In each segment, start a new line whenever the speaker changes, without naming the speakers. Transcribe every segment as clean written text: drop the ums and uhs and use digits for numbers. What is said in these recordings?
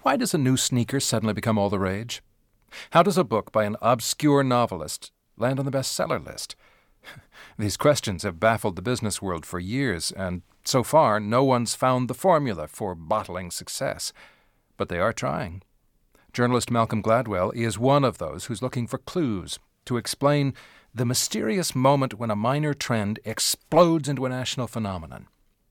Why does a new sneaker suddenly become all the rage? How does a book by an obscure novelist land on the bestseller list? These questions have baffled the business world for years, and so far no one's found the formula for bottling success. But they are trying. Journalist Malcolm Gladwell is one of those who's looking for clues to explain the mysterious moment when a minor trend explodes into a national phenomenon.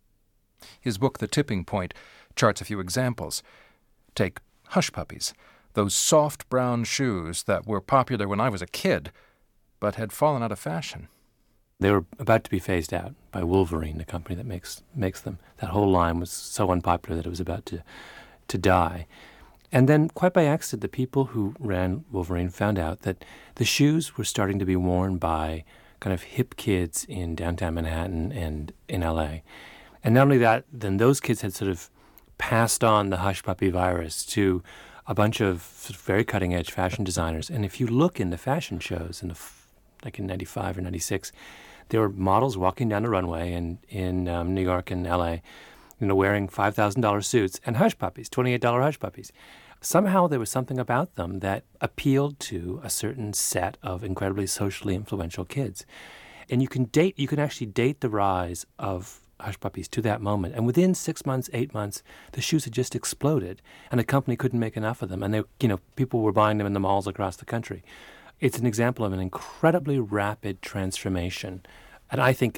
His book, The Tipping Point, charts a few examples. Take Hush Puppies, those soft brown shoes that were popular when I was a kid, but had fallen out of fashion.
They were about to be phased out by Wolverine, the company that makes them. That whole line was so unpopular that it was about to die. And then, quite by accident, the people who ran Wolverine found out that the shoes were starting to be worn by kind of hip kids in downtown Manhattan and in L.A. And not only that, then those kids had sort of passed on the Hush Puppy virus to a bunch of sort of very cutting-edge fashion designers. And if you look in the fashion shows, like in 95 or 96, there were models walking down the runway in New York and L.A., wearing $5,000 suits and Hush Puppies, $28 Hush Puppies. Somehow there was something about them that appealed to a certain set of incredibly socially influential kids. And you can actually date the rise of Hush Puppies to that moment. And within 6 months, 8 months, the shoes had just exploded, and the company couldn't make enough of them. And people were buying them in the malls across the country. It's an example of an incredibly rapid transformation. And I think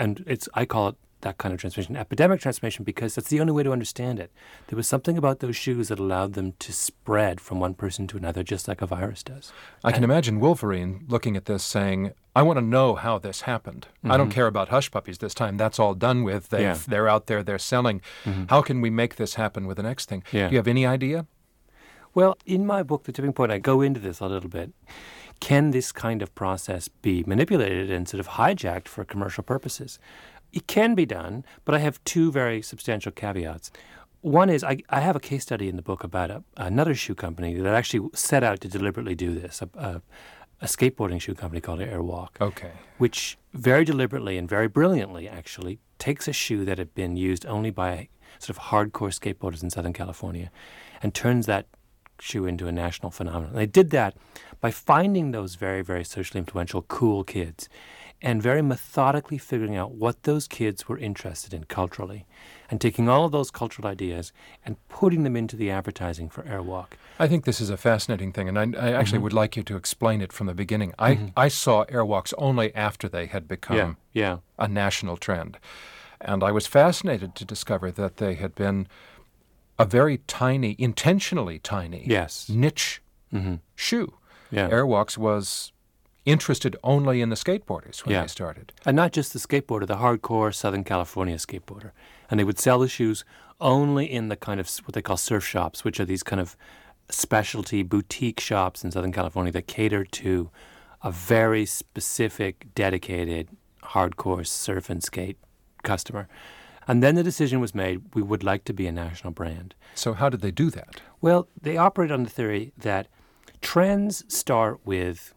I call it that kind of transformation, epidemic transformation, because that's the only way to understand it. There was something about those shoes that allowed them to spread from one person to another, just like a virus does.
I can imagine Wolverine looking at this saying, I want to know how this happened. I don't care about Hush Puppies this time. That's all done with. They're out there, they're selling. How can we make this happen with the next thing? Do you have any idea?
Well, in my book, The Tipping Point, I go into this a little bit. Can this kind of process be manipulated and sort of hijacked for commercial purposes? It can be done, but I have two very substantial caveats. One is I have a case study in the book about another shoe company that actually set out to deliberately do this, a skateboarding shoe company called Airwalk.
Okay.
Which very deliberately and very brilliantly actually takes a shoe that had been used only by sort of hardcore skateboarders in Southern California and turns that shoe into a national phenomenon. And they did that by finding those very, very socially influential, cool kids and very methodically figuring out what those kids were interested in culturally and taking all of those cultural ideas and putting them into the advertising for Airwalk.
I think this is a fascinating thing, and I actually would like you to explain it from the beginning. I saw Airwalks only after they had become a national trend. And I was fascinated to discover that they had been a very tiny, intentionally tiny, niche shoe. Yeah. Airwalks was interested only in the skateboarders when they started.
And not just the skateboarder, the hardcore Southern California skateboarder. And they would sell the shoes only in the kind of what they call surf shops, which are these kind of specialty boutique shops in Southern California that cater to a very specific, dedicated, hardcore surf and skate customer. And then the decision was made, we would like to be a national brand.
So how did they do that?
Well, they operate on the theory that trends start with,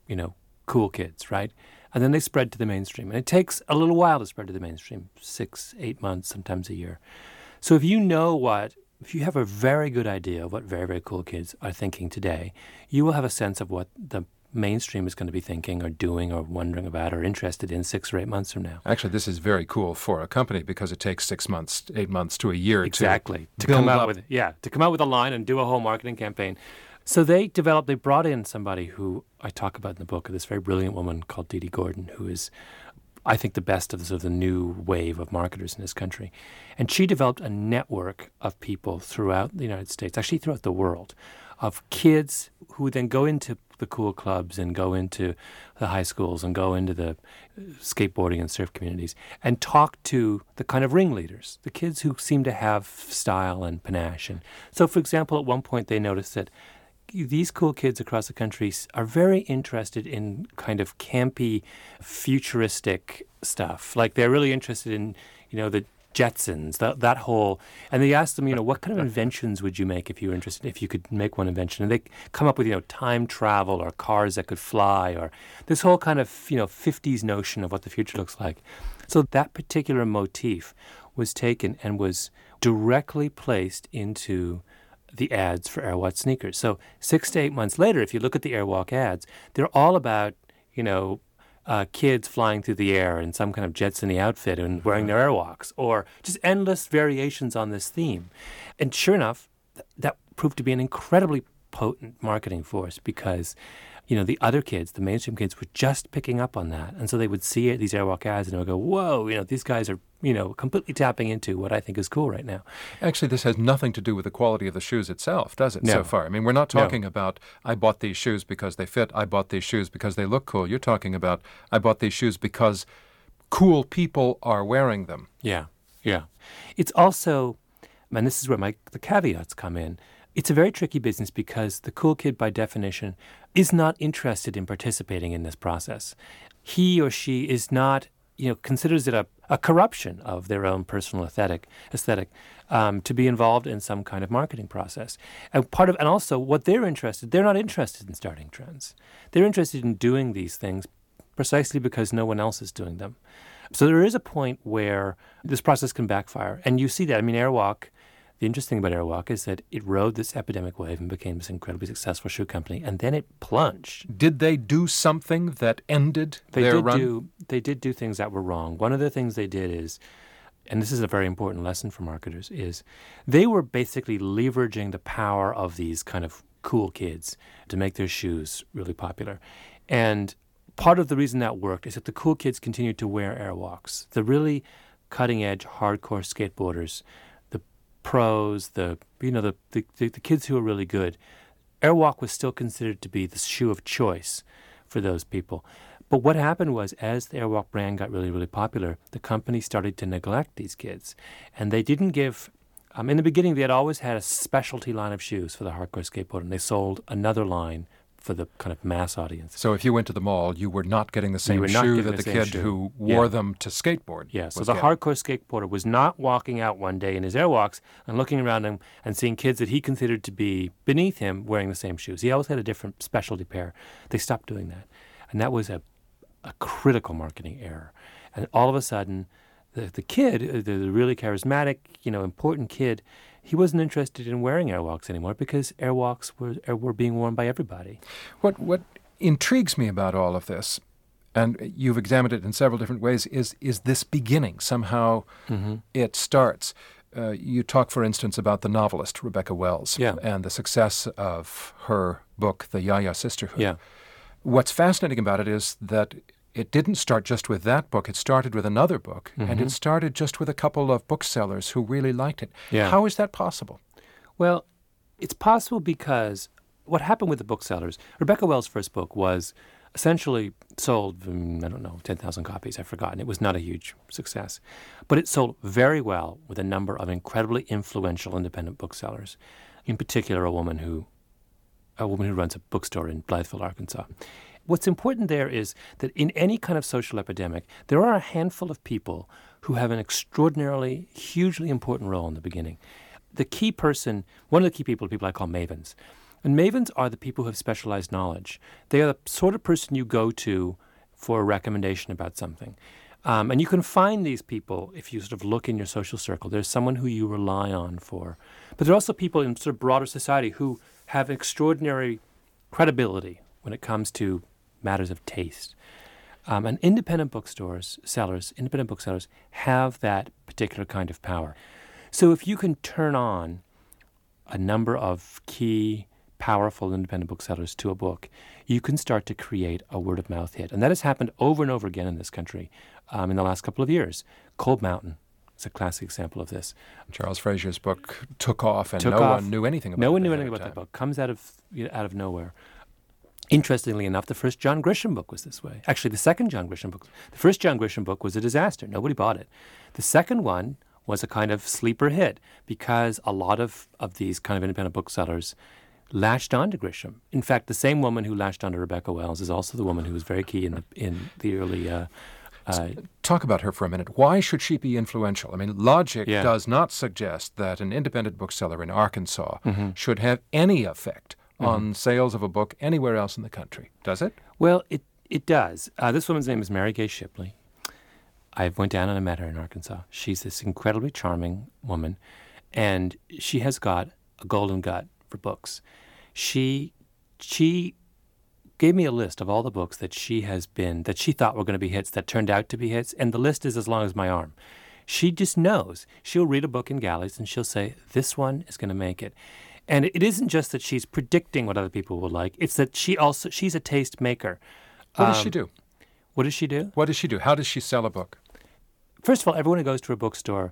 cool kids, right? And then they spread to the mainstream. And it takes a little while to spread to the mainstream, 6, 8 months, sometimes a year. So if you have a very good idea of what very, very cool kids are thinking today, you will have a sense of what the mainstream is going to be thinking or doing or wondering about or interested in 6 or 8 months from now.
Actually, this is very cool for a company because it takes 6 months, 8 months to a year
to come out with a line and do a whole marketing campaign. So they brought in somebody who I talk about in the book, this very brilliant woman called Dee Dee Gordon, who is, I think, the best of the sort of the new wave of marketers in this country. And she developed a network of people throughout the United States, actually throughout the world, of kids who would then go into the cool clubs and go into the high schools and go into the skateboarding and surf communities and talk to the kind of ringleaders, the kids who seem to have style and panache. And so, for example, at one point they noticed that these cool kids across the country are very interested in kind of campy, futuristic stuff. Like they're really interested in, the Jetsons, that whole, and they asked them, what kind of inventions would you make if you were interested, if you could make one invention? And they come up with, time travel or cars that could fly or this whole kind of, 50s notion of what the future looks like. So that particular motif was taken and was directly placed into the ads for Airwalk sneakers. So 6 to 8 months later, if you look at the Airwalk ads, they're all about, kids flying through the air in some kind of Jetsony outfit and wearing their Airwalks, or just endless variations on this theme. And sure enough, that proved to be an incredibly potent marketing force because, the other kids, the mainstream kids, were just picking up on that. And so they would see these Airwalk ads and they would go, whoa, these guys are, completely tapping into what I think is cool right now.
Actually, this has nothing to do with the quality of the shoes itself, does it, so far? I mean, we're not talking about, I bought these shoes because they fit, I bought these shoes because they look cool. You're talking about, I bought these shoes because cool people are wearing them.
Yeah. It's also, and this is where the caveats come in, it's a very tricky business because the cool kid, by definition, is not interested in participating in this process. He or she is not, considers it a corruption of their own personal aesthetic to be involved in some kind of marketing process. And also what they're not interested in starting trends. They're interested in doing these things precisely because no one else is doing them. So there is a point where this process can backfire. And you see that. I mean, Airwalk, the interesting thing about Airwalk is that it rode this epidemic wave and became this incredibly successful shoe company, and then it plunged.
Did they do something that ended their run?
They did do things that were wrong. One of the things they did is, and this is a very important lesson for marketers, is they were basically leveraging the power of these kind of cool kids to make their shoes really popular. And part of the reason that worked is that the cool kids continued to wear Airwalks. The really cutting-edge, hardcore skateboarders, pros, the kids who are really good, Airwalk was still considered to be the shoe of choice for those people. But what happened was, as the Airwalk brand got really, really popular, the company started to neglect these kids. And they didn't give, in the beginning, they had always had a specialty line of shoes for the hardcore skateboarder, and they sold another line for the kind of mass audience.
So if you went to the mall, you were not getting the same shoe that the kid who wore them to skateboard.
Yeah, so the hardcore skateboarder was not walking out one day in his Airwalks and looking around him and seeing kids that he considered to be beneath him wearing the same shoes. He always had a different specialty pair. They stopped doing that. And that was a critical marketing error. And all of a sudden, the kid, the really charismatic, important kid, he wasn't interested in wearing Airwalks anymore because Airwalks were being worn by everybody.
What intrigues me about all of this, and you've examined it in several different ways, is this beginning. Somehow it starts. You talk, for instance, about the novelist Rebecca Wells and the success of her book, The Yaya Sisterhood.
Yeah.
What's fascinating about it is that it didn't start just with that book. It started with another book, and it started just with a couple of booksellers who really liked it. Yeah. How is that possible?
Well, it's possible because what happened with the booksellers, Rebecca Wells' first book was essentially sold, 10,000 copies, I've forgotten. It was not a huge success. But it sold very well with a number of incredibly influential independent booksellers, in particular a woman who runs a bookstore in Blytheville, Arkansas. What's important there is that in any kind of social epidemic, there are a handful of people who have an extraordinarily, hugely important role in the beginning. The key person, one of the key people are people I call mavens. And mavens are the people who have specialized knowledge. They are the sort of person you go to for a recommendation about something. And you can find these people if you sort of look in your social circle. There's someone who you rely on for. But there are also people in sort of broader society who have extraordinary credibility when it comes to matters of taste. And independent booksellers have that particular kind of power. So if you can turn on a number of key, powerful independent booksellers to a book, you can start to create a word-of-mouth hit. And that has happened over and over again in this country in the last couple of years. Cold Mountain is a classic example of this.
Charles Frazier's book took off, and no one knew anything about it.
No one knew anything about that book. Comes out of nowhere. Interestingly enough, the first John Grisham book was this way. Actually, the second John Grisham book. The first John Grisham book was a disaster. Nobody bought it. The second one was a kind of sleeper hit because a lot of these kind of independent booksellers latched on to Grisham. In fact, the same woman who latched on to Rebecca Wells is also the woman who was very key in the early...
Talk about her for a minute. Why should she be influential? I mean, logic does not suggest that an independent bookseller in Arkansas should have any effect on sales of a book anywhere else in the country. Does it?
Well, it does. This woman's name is Mary Gay Shipley. I went down and I met her in Arkansas. She's this incredibly charming woman, and she has got a golden gut for books. She gave me a list of all the books that she thought were going to be hits that turned out to be hits, and the list is as long as my arm. She just knows. She'll read a book in galleys and she'll say, this one is going to make it. And it isn't just that she's predicting what other people will like. It's that she's a taste maker.
What does she do?
What does she do?
What does she do? How does she sell a book?
First of all, everyone who goes to a bookstore,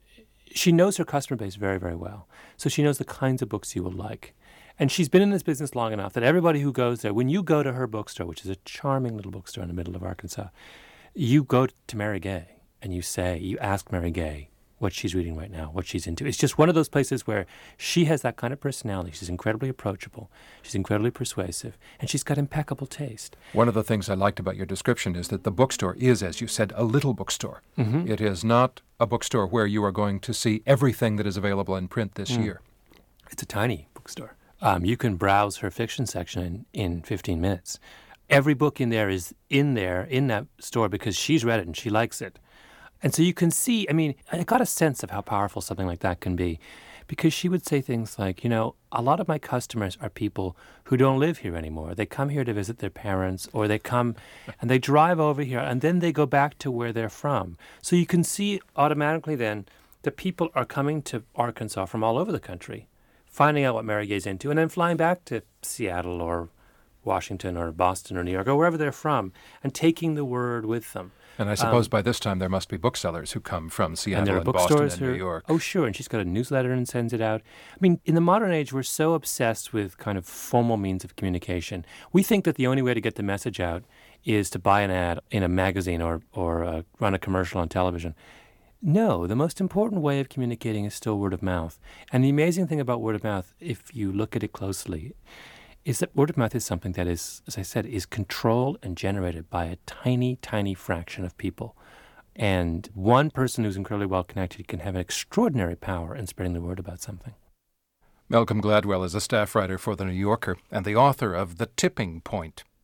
she knows her customer base very, very well. So she knows the kinds of books you will like. And she's been in this business long enough that everybody who goes there, when you go to her bookstore, which is a charming little bookstore in the middle of Arkansas, you go to Mary Gay and you ask Mary Gay what she's reading right now, what she's into. It's just one of those places where she has that kind of personality. She's incredibly approachable. She's incredibly persuasive. And she's got impeccable taste.
One of the things I liked about your description is that the bookstore is, as you said, a little bookstore. Mm-hmm. It is not a bookstore where you are going to see everything that is available in print this year.
It's a tiny bookstore. You can browse her fiction section in 15 minutes. Every book in there is in that store because she's read it and she likes it. And so you can see, I got a sense of how powerful something like that can be, because she would say things like, a lot of my customers are people who don't live here anymore. They come here to visit their parents, or they come and they drive over here and then they go back to where they're from. So you can see automatically then that people are coming to Arkansas from all over the country, finding out what Mary Gay's into, and then flying back to Seattle or Washington or Boston or New York or wherever they're from and taking the word with them.
And I suppose by this time there must be booksellers who come from Seattle and Boston and New York.
Oh, sure. And she's got a newsletter and sends it out. In the modern age, we're so obsessed with kind of formal means of communication. We think that the only way to get the message out is to buy an ad in a magazine or run a commercial on television. No, the most important way of communicating is still word of mouth. And the amazing thing about word of mouth, if you look at it closely, is that word of mouth is something that is, as I said, is controlled and generated by a tiny, tiny fraction of people. And one person who's incredibly well connected can have an extraordinary power in spreading the word about something.
Malcolm Gladwell is a staff writer for The New Yorker and the author of The Tipping Point.